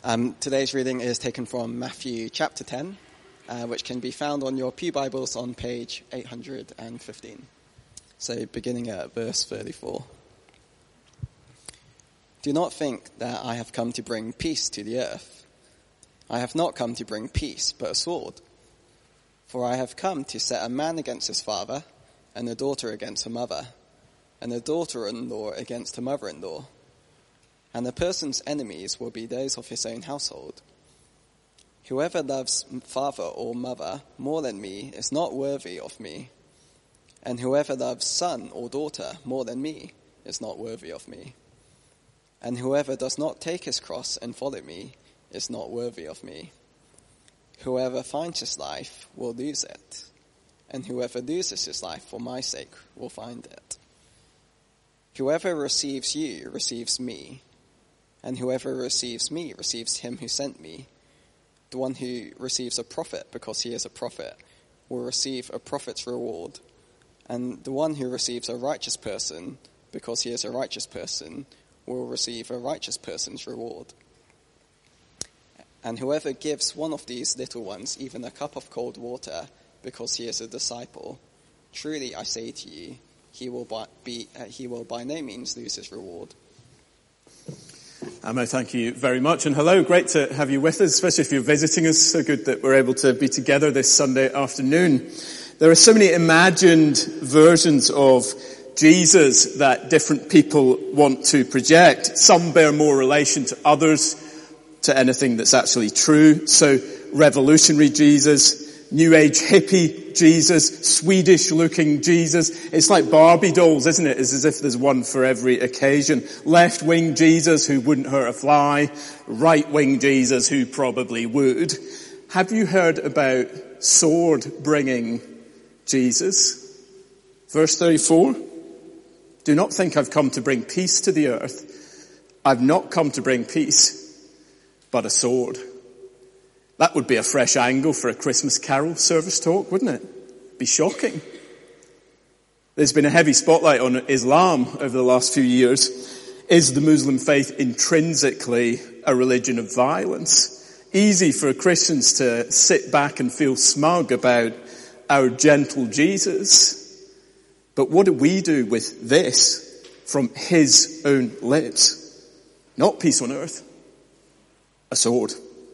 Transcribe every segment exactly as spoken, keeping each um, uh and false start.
Um, today's reading is taken from Matthew chapter ten, uh, which can be found on your Pew Bibles on page eight hundred fifteen. So beginning at verse thirty-four. Do not think that I have come to bring peace to the earth. I have not come to bring peace, but a sword. For I have come to set a man against his father, and a daughter against her mother, and a daughter-in-law against her mother-in-law. And a person's enemies will be those of his own household. Whoever loves father or mother more than me is not worthy of me, and whoever loves son or daughter more than me is not worthy of me. And whoever does not take his cross and follow me is not worthy of me. Whoever finds his life will lose it, and whoever loses his life for my sake will find it. Whoever receives you receives me, and whoever receives me receives him who sent me. The one who receives a prophet because he is a prophet will receive a prophet's reward, and the one who receives a righteous person because he is a righteous person will receive a righteous person's reward. And whoever gives one of these little ones even a cup of cold water because he is a disciple, truly I say to you, he will by, be, uh, he will by no means lose his reward. Amo, thank you very much. And hello, great to have you with us, especially if you're visiting us. So good that we're able to be together this Sunday afternoon. There are so many imagined versions of Jesus that different people want to project. Some bear more relation to others, to anything that's actually true. So revolutionary Jesus, New Age hippie Jesus, Swedish-looking Jesus. It's like Barbie dolls, isn't it? It's as if there's one for every occasion. Left-wing Jesus who wouldn't hurt a fly. Right-wing Jesus who probably would. Have you heard about sword-bringing Jesus? Verse thirty-four. Do not think I've come to bring peace to the earth. I've not come to bring peace, but a sword. That would be a fresh angle for a Christmas carol service talk, wouldn't it? Be shocking. There's been a heavy spotlight on Islam over the last few years. Is the Muslim faith intrinsically a religion of violence? Easy for Christians to sit back and feel smug about our gentle Jesus. But what do we do with this from his own lips? Not peace on earth, a sword.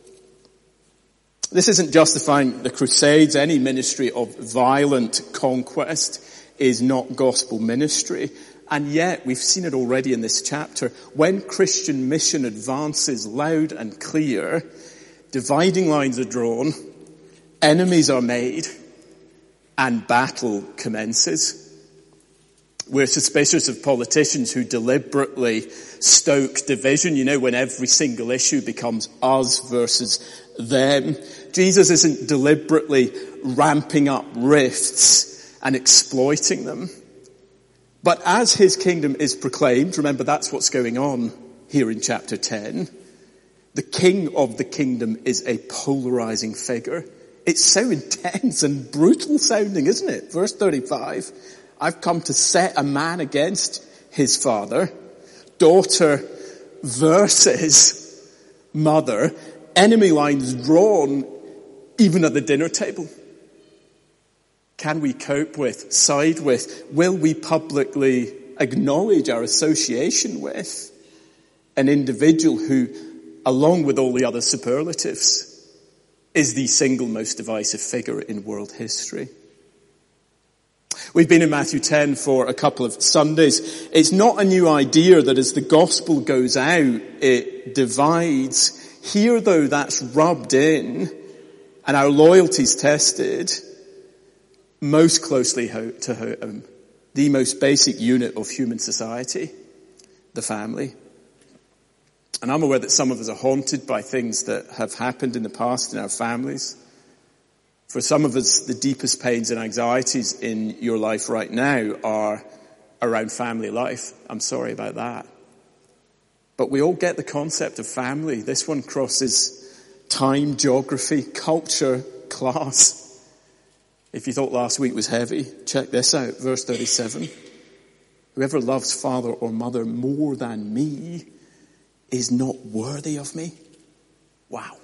This isn't justifying the Crusades. Any ministry of violent conquest is not gospel ministry. And yet, we've seen it already in this chapter. When Christian mission advances loud and clear, dividing lines are drawn, enemies are made, and battle commences. We're suspicious of politicians who deliberately stoke division, you know, when every single issue becomes us versus them. Jesus isn't deliberately ramping up rifts and exploiting them. But as his kingdom is proclaimed, remember that's what's going on here in chapter ten, the king of the kingdom is a polarizing figure. It's so intense and brutal sounding, isn't it? Verse thirty-five. I've come to set a man against his father, daughter versus mother, enemy lines drawn even at the dinner table. Can we cope with, side with, will we publicly acknowledge our association with an individual who, along with all the other superlatives, is the single most divisive figure in world history? We've been in Matthew ten for a couple of Sundays. It's not a new idea that as the gospel goes out, it divides. Here, though, that's rubbed in and our loyalty's tested most closely to home, the most basic unit of human society, the family. And I'm aware that some of us are haunted by things that have happened in the past in our families. For some of us, the deepest pains and anxieties in your life right now are around family life. I'm sorry about that. But we all get the concept of family. This one crosses time, geography, culture, class. If you thought last week was heavy, check this out, verse thirty-seven. Whoever loves father or mother more than me is not worthy of me. Wow.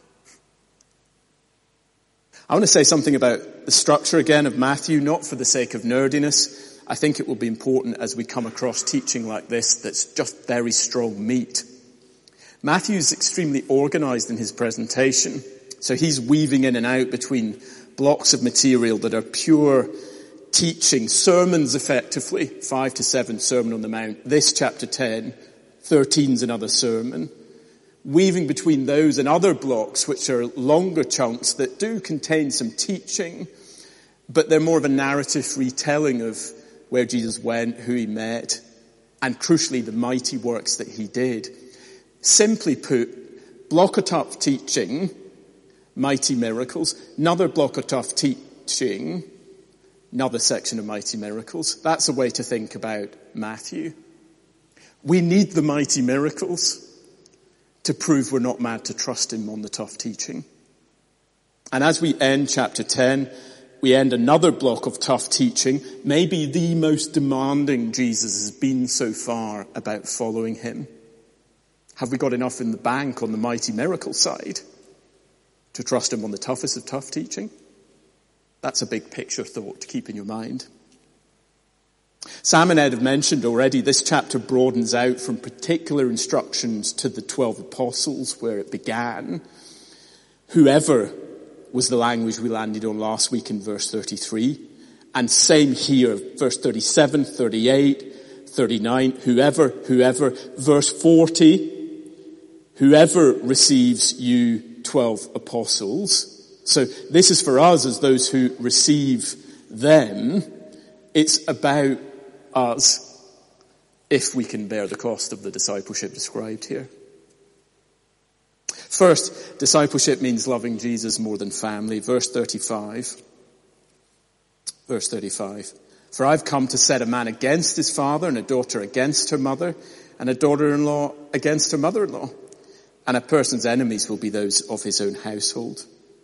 I want to say something about the structure again of Matthew, not for the sake of nerdiness. I think it will be important as we come across teaching like this that's just very strong meat. Matthew's extremely organized in his presentation. So he's weaving in and out between blocks of material that are pure teaching, sermons effectively, five to seven Sermon on the Mount. This chapter ten, thirteen's another sermon. Weaving between those and other blocks which are longer chunks that do contain some teaching, but they're more of a narrative retelling of where Jesus went, who he met, and crucially the mighty works that he did. Simply put, block of tough teaching, mighty miracles, another block of tough teaching, another section of mighty miracles. That's a way to think about Matthew. We need the mighty miracles to prove we're not mad to trust him on the tough teaching. And as we end chapter ten, we end another block of tough teaching, maybe the most demanding Jesus has been so far about following him. Have we got enough in the bank on the mighty miracle side to trust him on the toughest of tough teaching? That's a big picture thought to keep in your mind. Sam and Ed have mentioned already this chapter broadens out from particular instructions to the twelve apostles where it began. Whoever was the language we landed on last week in verse thirty-three. And same here, verse thirty-seven, thirty-eight, thirty-nine, whoever, whoever. Verse forty, whoever receives you twelve apostles. So this is for us as those who receive them. It's about us if we can bear the cost of the discipleship described here. First, discipleship means loving Jesus more than family. Verse thirty-five. Verse thirty-five. For I've come to set a man against his father, and a daughter against her mother, and a daughter-in-law against her mother-in-law. And a person's enemies will be those of his own household.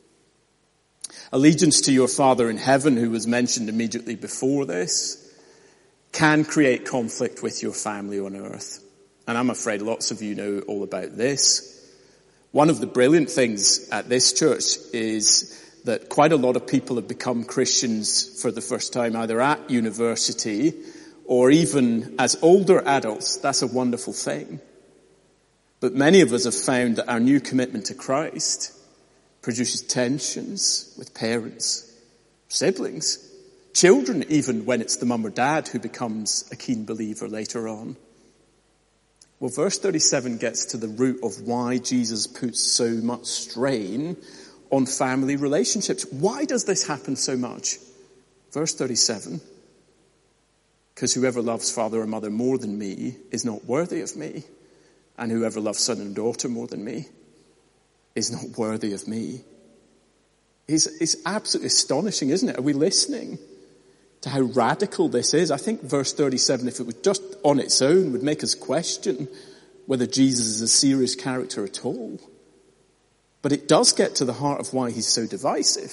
Allegiance to your Father in heaven, who was mentioned immediately before this, can create conflict with your family on earth. And I'm afraid lots of you know all about this. One of the brilliant things at this church is that quite a lot of people have become Christians for the first time, either at university or even as older adults. That's a wonderful thing. But many of us have found that our new commitment to Christ produces tensions with parents, siblings, children, even when it's the mum or dad who becomes a keen believer later on. Well, verse thirty-seven gets to the root of why Jesus puts so much strain on family relationships. Why does this happen so much? Verse thirty-seven. Because whoever loves father or mother more than me is not worthy of me. And whoever loves son and daughter more than me is not worthy of me. It's, it's absolutely astonishing, isn't it? Are we listening to how radical this is? I think verse thirty-seven, if it was just on its own, would make us question whether Jesus is a serious character at all. But it does get to the heart of why he's so divisive.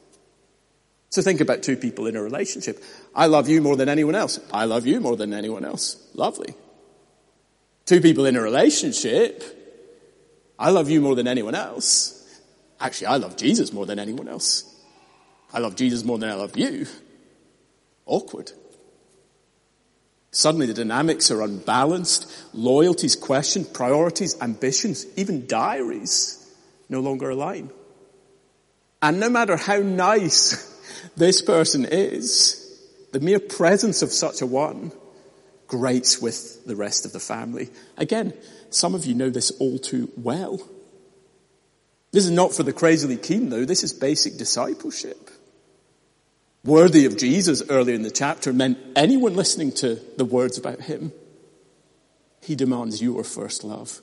So think about two people in a relationship. I love you more than anyone else. I love you more than anyone else. Lovely. Two people in a relationship. I love you more than anyone else. Actually, I love Jesus more than anyone else. I love Jesus more than I love you. Awkward. Suddenly the dynamics are unbalanced. Loyalties questioned. Priorities, ambitions, even diaries no longer align. And no matter how nice this person is, the mere presence of such a one grates with the rest of the family. Again, some of you know this all too well. This is not for the crazily keen, though. This is basic discipleship. Worthy of Jesus, earlier in the chapter, meant anyone listening to the words about him. He demands your first love.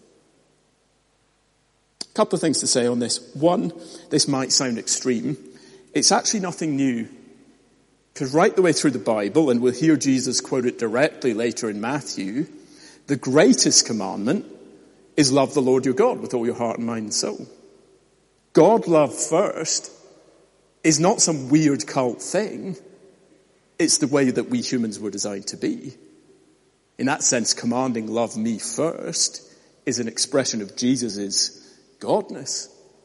A couple of things to say on this. One, this might sound extreme. It's actually nothing new. Because right the way through the Bible, and we'll hear Jesus quote it directly later in Matthew, the greatest commandment is love the Lord your God with all your heart and mind and soul. God love first is not some weird cult thing. It's the way that we humans were designed to be. In that sense, commanding love me first is an expression of Jesus' godness.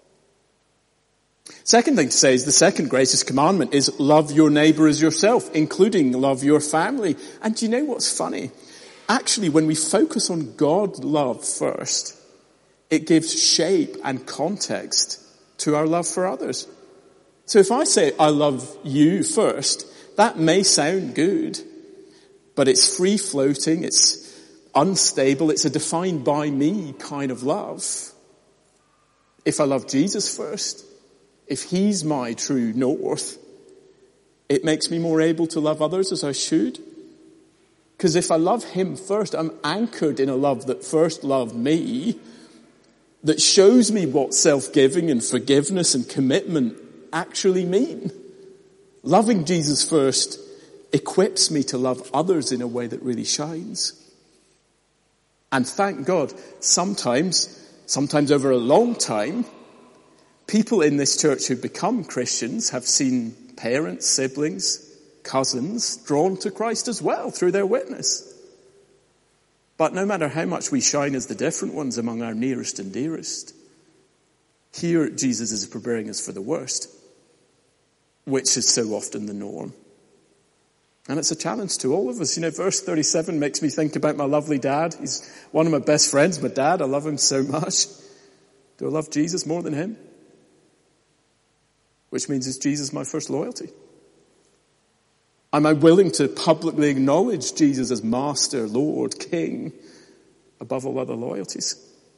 Second thing to say is the second greatest commandment is love your neighbour as yourself, including love your family. And do you know what's funny? Actually, when we focus on God love first, it gives shape and context to our love for others. So if I say I love you first, that may sound good, but it's free-floating, it's unstable, it's a defined by me kind of love. If I love Jesus first, if he's my true north, it makes me more able to love others as I should. Because if I love him first, I'm anchored in a love that first loved me, that shows me what self-giving and forgiveness and commitment actually mean. Loving Jesus first equips me to love others in a way that really shines. And thank God, sometimes, sometimes over a long time, people in this church who become Christians have seen parents, siblings, cousins drawn to Christ as well through their witness. But no matter how much we shine as the different ones among our nearest and dearest, here Jesus is preparing us for the worst, which is so often the norm. And it's a challenge to all of us. You know, verse thirty-seven makes me think about my lovely dad. He's one of my best friends, my dad. I love him so much. Do I love Jesus more than him? Which means, is Jesus my first loyalty? Am I willing to publicly acknowledge Jesus as Master, Lord, King, above all other loyalties?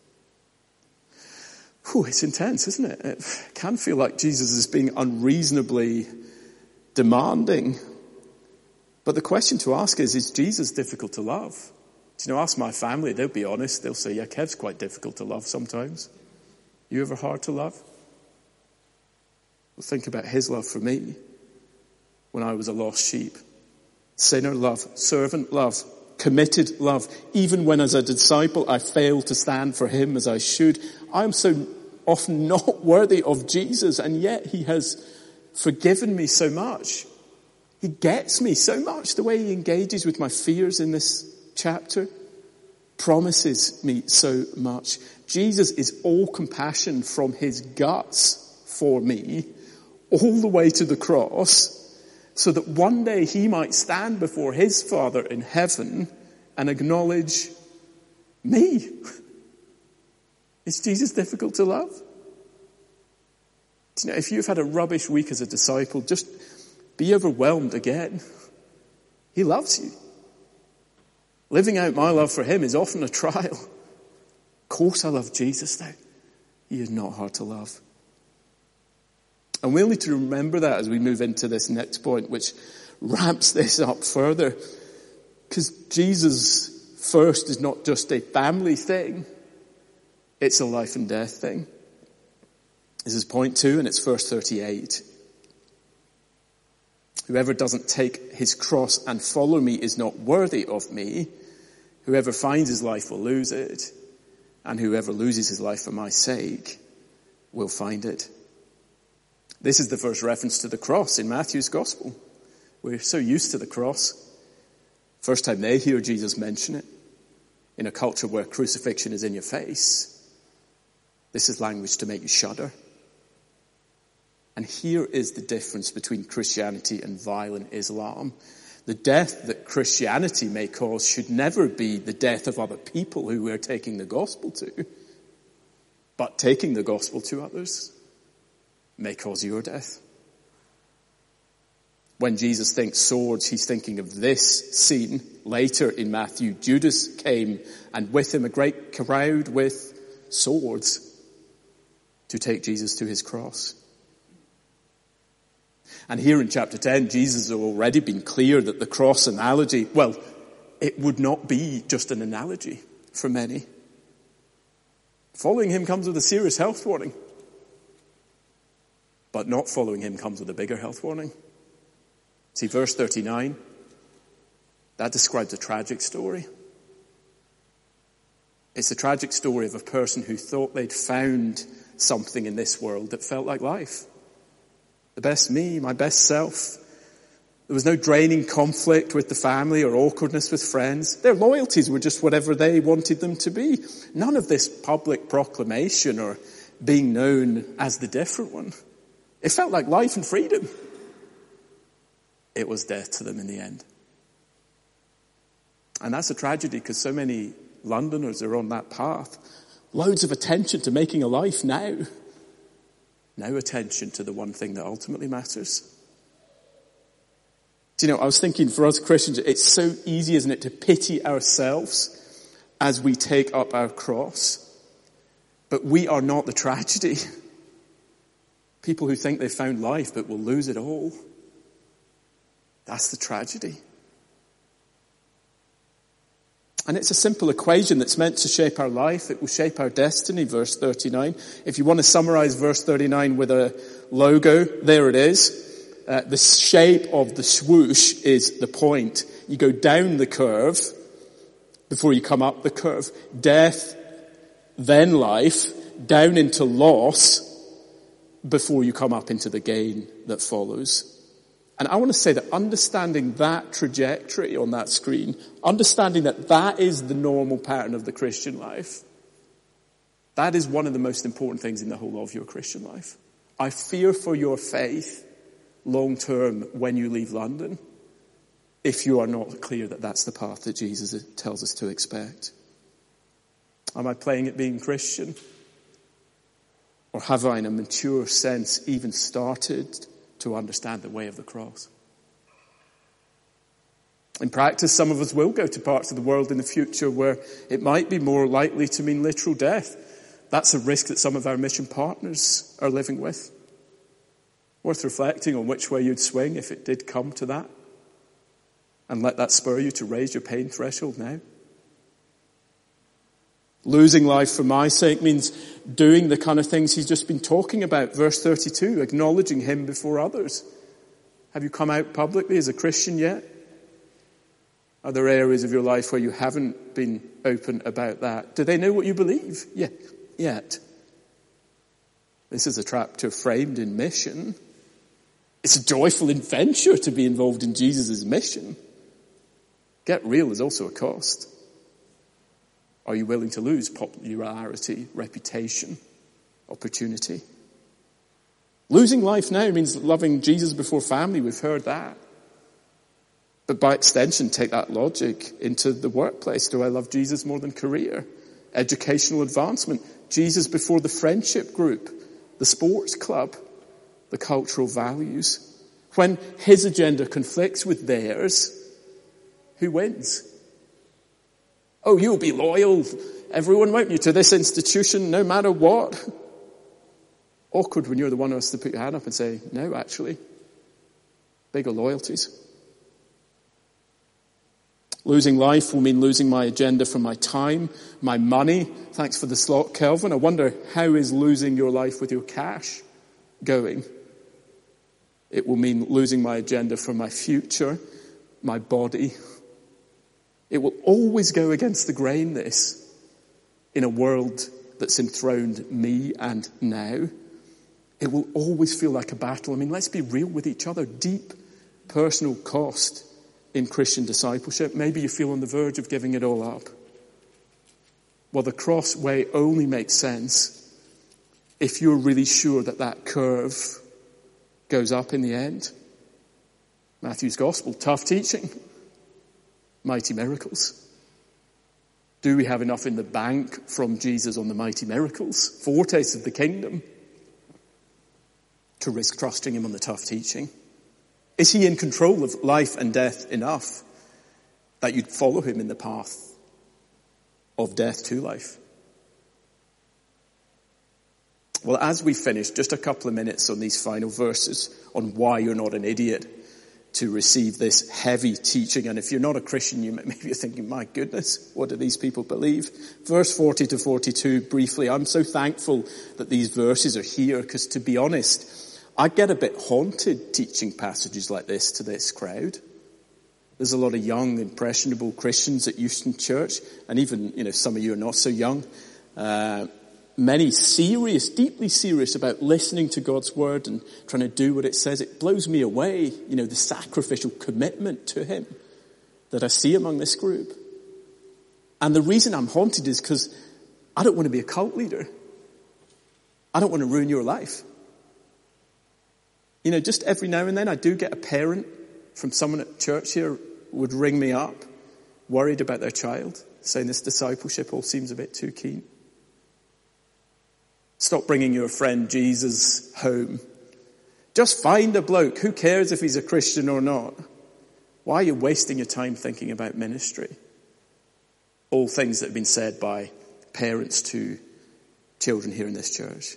Whew, it's intense, isn't it? It can feel like Jesus is being unreasonably demanding. But the question to ask is, is Jesus difficult to love? Do you know, ask my family, they'll be honest. They'll say, yeah, Kev's quite difficult to love sometimes. You ever hard to love? Well, think about his love for me when I was a lost sheep. Sinner love, servant love, committed love. Even when as a disciple I failed to stand for him as I should. I am so often not worthy of Jesus, and yet he has forgiven me so much. He gets me so much. The way he engages with my fears in this chapter promises me so much. Jesus is all compassion from his guts for me, all the way to the cross, so that one day he might stand before his Father in heaven and acknowledge me. Is Jesus difficult to love? Do you know, if you've had a rubbish week as a disciple, just be overwhelmed again. He loves you. Living out my love for him is often a trial. Of course I love Jesus though. He is not hard to love. And we'll need to remember that as we move into this next point, which ramps this up further. Because Jesus first is not just a family thing. It's a life and death thing. This is point two, and it's verse thirty-eight. Whoever doesn't take his cross and follow me is not worthy of me. Whoever finds his life will lose it. And whoever loses his life for my sake will find it. This is the first reference to the cross in Matthew's gospel. We're so used to the cross. First time they hear Jesus mention it, in a culture where crucifixion is in your face, this is language to make you shudder. And here is the difference between Christianity and violent Islam. The death that Christianity may cause should never be the death of other people who we're taking the gospel to. But taking the gospel to others may cause your death. When Jesus thinks swords, he's thinking of this scene. Later in Matthew, Judas came, and with him a great crowd with swords to take Jesus to his cross. And here in chapter ten, Jesus has already been clear that the cross analogy, well, it would not be just an analogy for many. Following him comes with a serious health warning. But not following him comes with a bigger health warning. See, verse thirty-nine, that describes a tragic story. It's a tragic story of a person who thought they'd found something in this world that felt like life. The best me, my best self. There was no draining conflict with the family or awkwardness with friends. Their loyalties were just whatever they wanted them to be. None of this public proclamation or being known as the different one. It felt like life and freedom. It was death to them in the end. And that's a tragedy because so many Londoners are on that path. Loads of attention to making a life now. No attention to the one thing that ultimately matters. Do you know, I was thinking for us Christians, it's so easy, isn't it, to pity ourselves as we take up our cross. But we are not the tragedy. People who think they've found life but will lose it all. That's the tragedy. And it's a simple equation that's meant to shape our life. It will shape our destiny, verse thirty-nine. If you want to summarize verse thirty-nine with a logo, there it is. Uh, the shape of the swoosh is the point. You go down the curve before you come up the curve. Death, then life, down into loss before you come up into the gain that follows. And I want to say that understanding that trajectory on that screen, understanding that that is the normal pattern of the Christian life, that is one of the most important things in the whole of your Christian life. I fear for your faith long term when you leave London if you are not clear that that's the path that Jesus tells us to expect. Am I playing at being Christian? Or have I in a mature sense even started to understand the way of the cross? In practice, some of us will go to parts of the world in the future where it might be more likely to mean literal death. That's a risk that some of our mission partners are living with. Worth reflecting on which way you'd swing if it did come to that. And let that spur you to raise your pain threshold now. Losing life for my sake means doing the kind of things he's just been talking about. Verse thirty-two, acknowledging him before others. Have you come out publicly as a Christian yet? Are there areas of your life where you haven't been open about that? Do they know what you believe? Yeah, yet. This is a chapter framed in mission. It's a joyful adventure to be involved in Jesus' mission. Get real is also a cost. Are you willing to lose popularity, reputation, opportunity? Losing life now means loving Jesus before family. We've heard that. But by extension, take that logic into the workplace. Do I love Jesus more than career? Educational advancement. Jesus before the friendship group, the sports club, the cultural values. When his agenda conflicts with theirs, who wins? Oh, you'll be loyal, everyone, won't you, to this institution no matter what? Awkward when you're the one who has to put your hand up and say, no, actually. Bigger loyalties. Losing life will mean losing my agenda for my time, my money. Thanks for the slot, Kelvin. I wonder, how is losing your life with your cash going? It will mean losing my agenda for my future, my body. It will always go against the grain, this, in a world that's enthroned me and now. It will always feel like a battle. I mean, let's be real with each other. Deep personal cost in Christian discipleship. Maybe you feel on the verge of giving it all up. Well, the cross way only makes sense if you're really sure that that curve goes up in the end. Matthew's Gospel, tough teaching. Mighty miracles. Do we have enough in the bank from Jesus on the mighty miracles, foretastes of the kingdom, to risk trusting him on the tough teaching? Is he in control of life and death enough that you'd follow him in the path of death to life? Well, as we finish, just a couple of minutes on these final verses on why you're not an idiot to receive this heavy teaching. And if you're not a Christian, you maybe you're thinking, my goodness, what do these people believe? Verse forty to forty-two, briefly. I'm so thankful that these verses are here, because to be honest, I get a bit haunted teaching passages like this to this crowd. There's a lot of young, impressionable Christians at Euston Church, and even, you know, some of you are not so young. Uh, Many serious, deeply serious about listening to God's word and trying to do what it says. It blows me away, you know, the sacrificial commitment to him that I see among this group. And the reason I'm haunted is because I don't want to be a cult leader. I don't want to ruin your life. You know, just every now and then I do get a parent from someone at church here would ring me up, worried about their child, saying this discipleship all seems a bit too keen. Stop bringing your friend Jesus home. Just find a bloke. Who cares if he's a Christian or not? Why are you wasting your time thinking about ministry? All things that have been said by parents to children here in this church.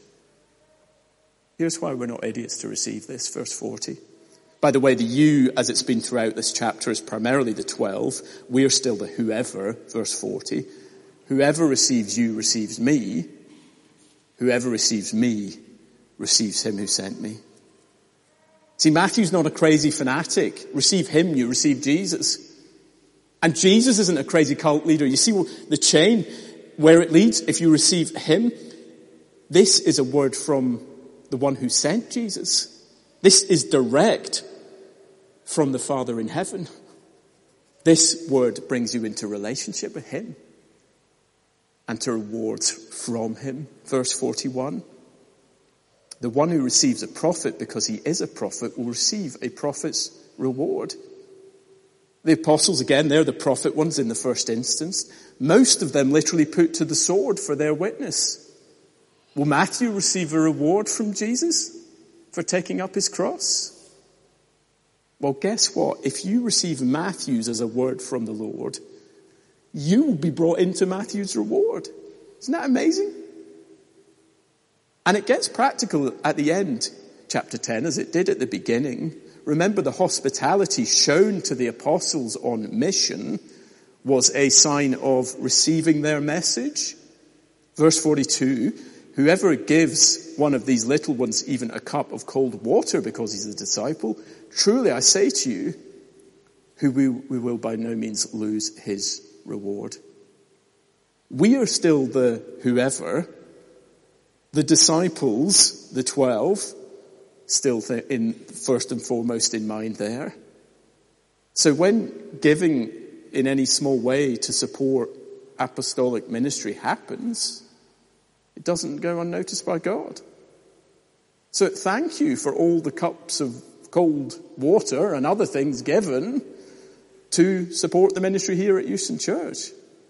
Here's why we're not idiots to receive this, verse forty. By the way, the you, as it's been throughout this chapter, is primarily the twelve. We're still the whoever, verse forty. Whoever receives you receives me. Whoever receives me receives him who sent me. See, Matthew's not a crazy fanatic. Receive him, you receive Jesus. And Jesus isn't a crazy cult leader. You see the chain where it leads? If you receive him, this is a word from the one who sent Jesus. This is direct from the Father in heaven. This word brings you into relationship with him and to rewards from him. Verse forty-one. The one who receives a prophet because he is a prophet will receive a prophet's reward. The apostles, again, they're the prophet ones in the first instance. Most of them literally put to the sword for their witness. Will Matthew receive a reward from Jesus for taking up his cross? Well, guess what? If you receive Matthew's as a word from the Lord, you will be brought into Matthew's reward. Isn't that amazing? And it gets practical at the end, chapter ten, as it did at the beginning. Remember, the hospitality shown to the apostles on mission was a sign of receiving their message. Verse forty-two, whoever gives one of these little ones even a cup of cold water because he's a disciple, truly I say to you, who we, we will by no means lose his reward. We are still the whoever. The disciples, the twelve, still th- in first and foremost in mind there. So when giving in any small way to support apostolic ministry happens, it doesn't go unnoticed by God. So thank you for all the cups of cold water and other things given to support the ministry here at Euston Church.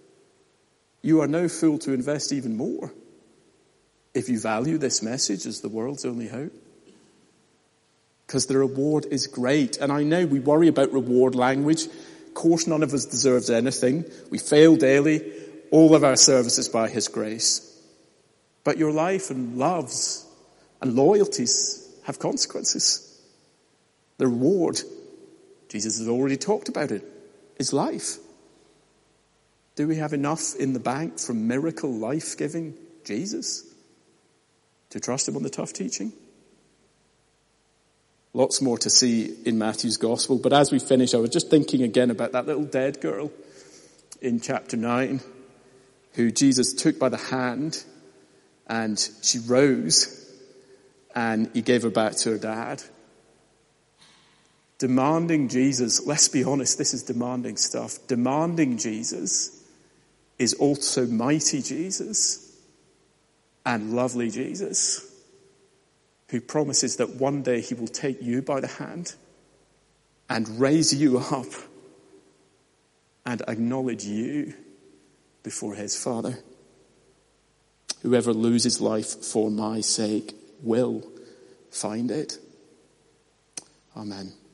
You are no fool to invest even more if you value this message as the world's only hope. Because the reward is great. And I know we worry about reward language. Of course, none of us deserves anything. We fail daily. All of our services by his grace. But your life and loves and loyalties have consequences. The reward, Jesus has already talked about it, is life. Do we have enough in the bank from miracle life-giving Jesus to trust him on the tough teaching? Lots more to see in Matthew's gospel. But as we finish, I was just thinking again about that little dead girl in chapter nine who Jesus took by the hand and she rose and he gave her back to her dad. Demanding Jesus, let's be honest, this is demanding stuff. Demanding Jesus is also mighty Jesus and lovely Jesus, who promises that one day he will take you by the hand and raise you up and acknowledge you before his Father. Whoever loses life for my sake will find it. Amen.